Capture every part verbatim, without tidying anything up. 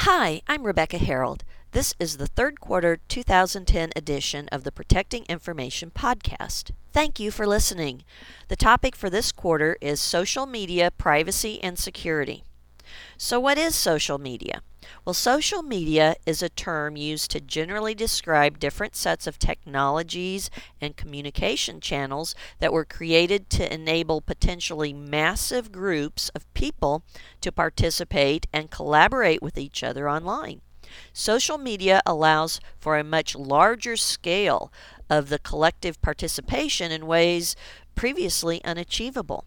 Hi, I'm Rebecca Harold. This is the third quarter two thousand ten edition of the Protecting Information podcast. Thank you for listening. The topic for this quarter is social media privacy and security. So what is social media? Well, social media is a term used to generally describe different sets of technologies and communication channels that were created to enable potentially massive groups of people to participate and collaborate with each other online. Social media allows for a much larger scale of the collective participation in ways previously unachievable.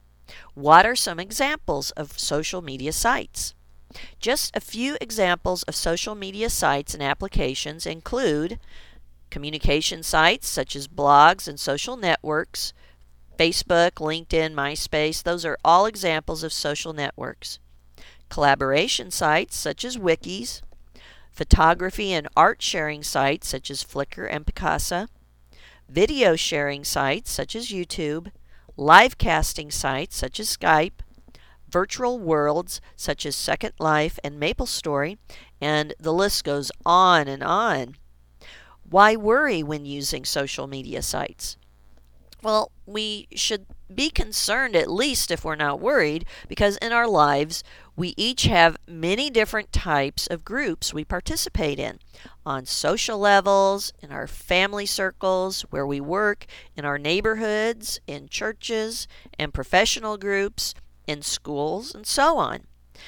What are some examples of social media sites? Just a few examples of social media sites and applications include communication sites such as blogs and social networks, Facebook, LinkedIn, MySpace. Those are all examples of social networks. Collaboration sites such as wikis, photography and art sharing sites such as Flickr and Picasa, video sharing sites such as YouTube, live casting sites such as Skype, virtual worlds such as Second Life and MapleStory, and the list goes on and on. Why worry when using social media sites? Well, we should be concerned at least if we're not worried, because in our lives we each have many different types of groups we participate in on social levels, in our family circles, where we work, in our neighborhoods, in churches, and professional groups, in schools, and so on.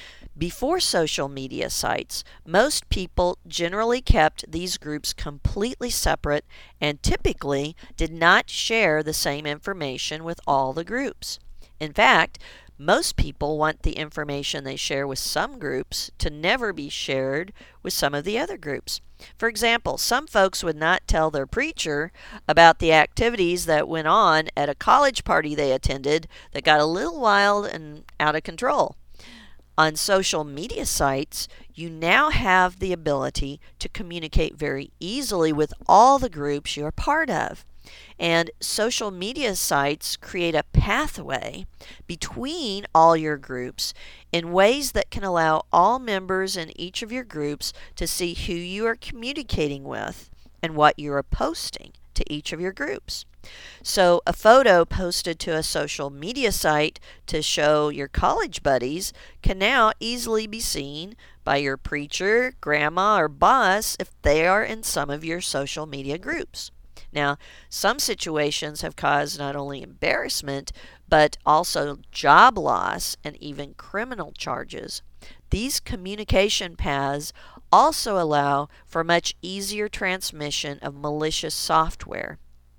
Before social media sites, most people generally kept these groups completely separate and typically did not share the same information with all the groups. In fact, most people want the information they share with some groups to never be shared with some of the other groups. For example, some folks would not tell their preacher about the activities that went on at a college party they attended that got a little wild and out of control. On social media sites, you now have the ability to communicate very easily with all the groups you're part of. And social media sites create a pathway between all your groups in ways that can allow all members in each of your groups to see who you are communicating with and what you are posting to each of your groups. So a photo posted to a social media site to show your college buddies can now easily be seen by your preacher, grandma, or boss if they are in some of your social media groups. Now, some situations have caused not only embarrassment, but also job loss and even criminal charges. These communication paths also allow for much easier transmission of malicious software.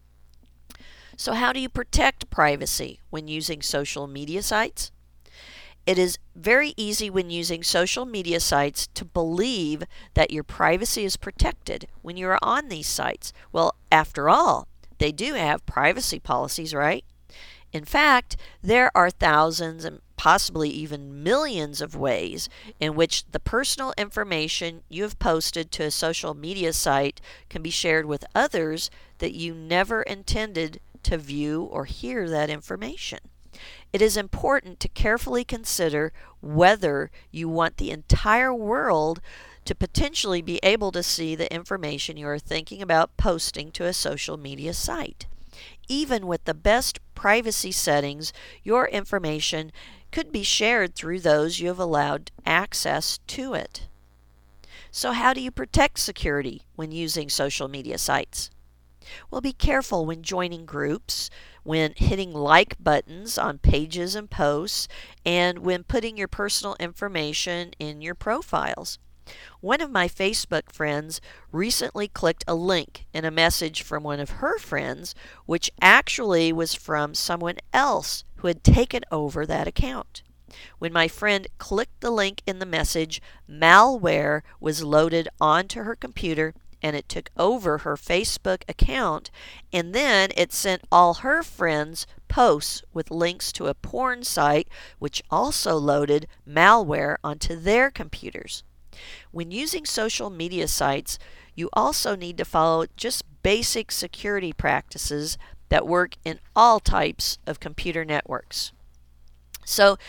So how do you protect privacy when using social media sites? It is very easy when using social media sites to believe that your privacy is protected when you are on these sites. Well, after all, they do have privacy policies, right? In fact, there are thousands and possibly even millions of ways in which the personal information you have posted to a social media site can be shared with others that you never intended to view or hear that information. It is important to carefully consider whether you want the entire world to potentially be able to see the information you are thinking about posting to a social media site. Even with the best privacy settings, your information could be shared through those you have allowed access to it. So how do you protect security when using social media sites? Well, be careful when joining groups, when hitting like buttons on pages and posts, and when putting your personal information in your profiles. One of my Facebook friends recently clicked a link in a message from one of her friends, which actually was from someone else who had taken over that account. When my friend clicked the link in the message, malware was loaded onto her computer and it took over her Facebook account, and then it sent all her friends posts with links to a porn site which also loaded malware onto their computers. When using social media sites, you also need to follow just basic security practices that work in all types of computer networks. So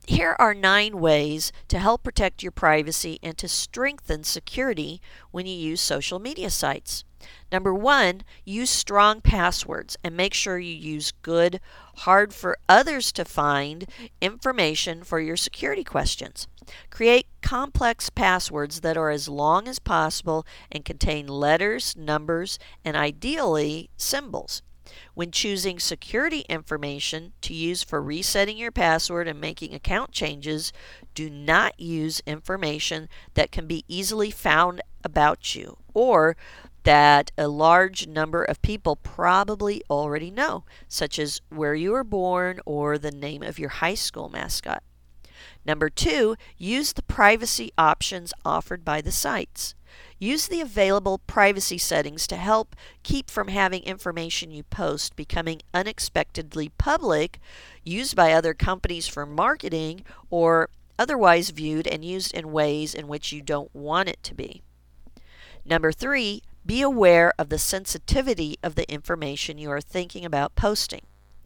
Here are nine ways to help protect your privacy and to strengthen security when you use social media sites. Number one, use strong passwords and make sure you use good, hard for others to find information for your security questions. Create complex passwords that are as long as possible and contain letters, numbers, and ideally symbols. When choosing security information to use for resetting your password and making account changes, do not use information that can be easily found about you or that a large number of people probably already know, such as where you were born or the name of your high school mascot. Number two, use the privacy options offered by the sites. Use the available privacy settings to help keep from having information you post becoming unexpectedly public, used by other companies for marketing, or otherwise viewed and used in ways in which you don't want it to be. Number three, be aware of the sensitivity of the information you are thinking about posting.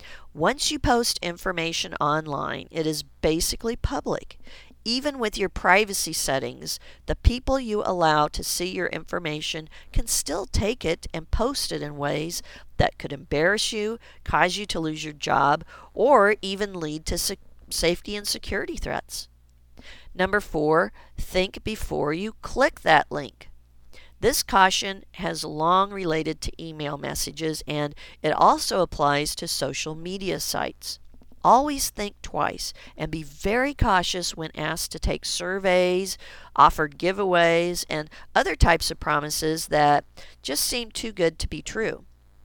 Once you post information online, it is basically public. Even with your privacy settings, the people you allow to see your information can still take it and post it in ways that could embarrass you, cause you to lose your job, or even lead to se- safety and security threats. Number four, think before you click that link. This caution has long related to email messages, and it also applies to social media sites. Always think twice and be very cautious when asked to take surveys, offered giveaways, and other types of promises that just seem too good to be true.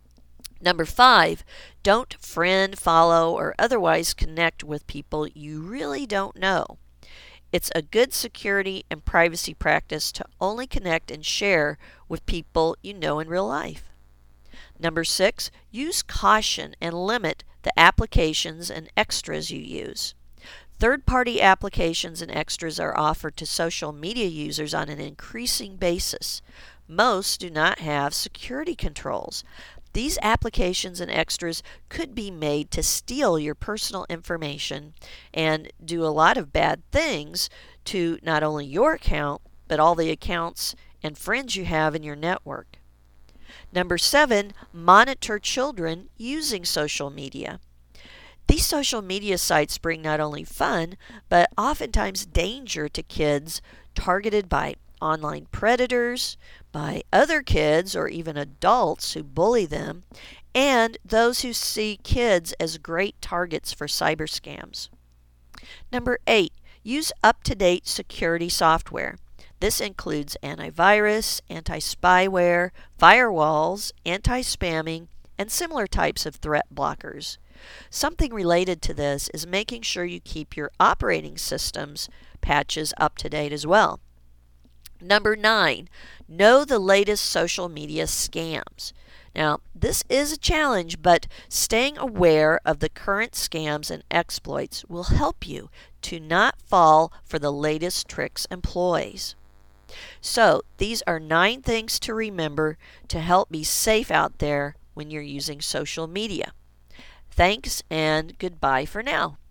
Number five, don't friend, follow, or otherwise connect with people you really don't know. It's a good security and privacy practice to only connect and share with people you know in real life. Number six, use caution and limit the applications and extras you use. Third-party applications and extras are offered to social media users on an increasing basis. Most do not have security controls. These applications and extras could be made to steal your personal information and do a lot of bad things to not only your account, but all the accounts and friends you have in your network. Number seven, monitor children using social media. These social media sites bring not only fun, but oftentimes danger to kids targeted by online predators, by other kids or even adults who bully them, and those who see kids as great targets for cyber scams. Number eight, use up-to-date security software. This includes antivirus, anti-spyware, firewalls, anti-spamming, and similar types of threat blockers. Something related to this is making sure you keep your operating systems patches up to date as well. Number nine, know the latest social media scams. Now, this is a challenge, but staying aware of the current scams and exploits will help you to not fall for the latest tricks and ploys. So, these are nine things to remember to help be safe out there when you're using social media. Thanks and goodbye for now.